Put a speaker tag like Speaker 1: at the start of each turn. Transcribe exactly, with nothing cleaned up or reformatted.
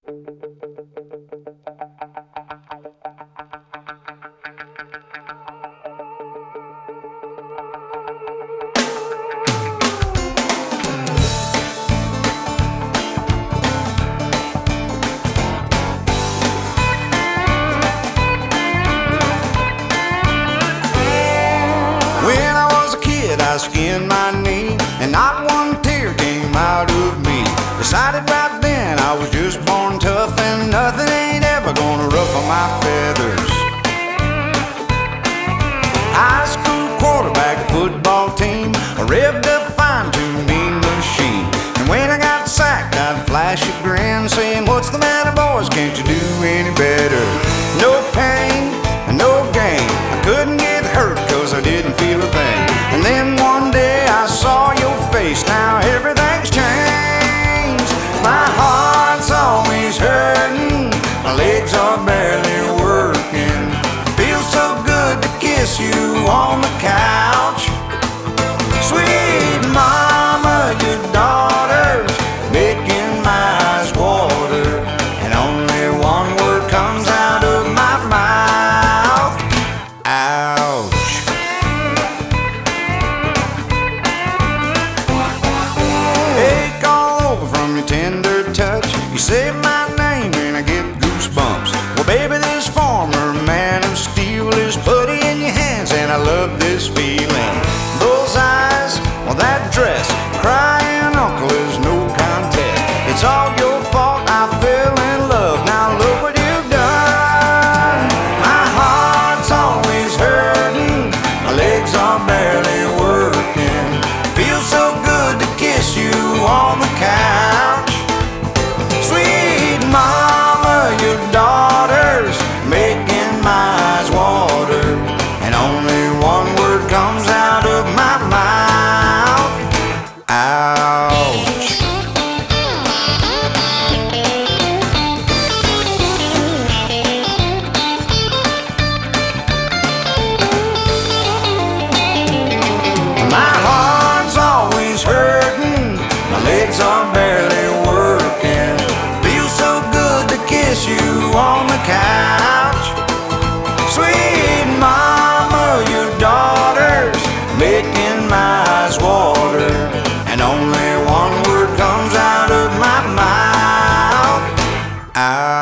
Speaker 1: I skinned my knee, and not one tear came out of me. Decided right then I was just born tough, and nothing ain't ever gonna ruffle my feathers. High school quarterback, football team, a revved up fine-tuning machine. And when I got sacked, I'd flash a grin, saying, "What's the matter, boys? Can't you do any better?" No pain, no gain. I couldn't get hurt 'cause I didn't feel a thing. And then one day I saw your face. Now everything's changed. My heart's always hurting. My legs are barely working. Feels so good to kiss you on the couch. Sweet mama, your daughter's making my eyes water, and only one word comes out of my mouth. Ouch. Ache all over from your tender touch. You say my name and I get goosebumps. Well, baby, this former man of steel is putty in your hands, and I love this feeling. Bullseyes, well, that dress, crying uncle is no contest. It's all your fault I fell in love. Now look what you've done. My heart's always hurting. My legs are barely working. Feels so good to kiss you on the couch. Sweet mama, your daughter's making my eyes water, and only one word comes out of my mouth. Ouch. My heart's always hurting. My legs are barely working. Feels so good to kiss you on the couch. Sweet mama, your daughter's making my eyes water, and only one word comes out of my mouth. Ouch.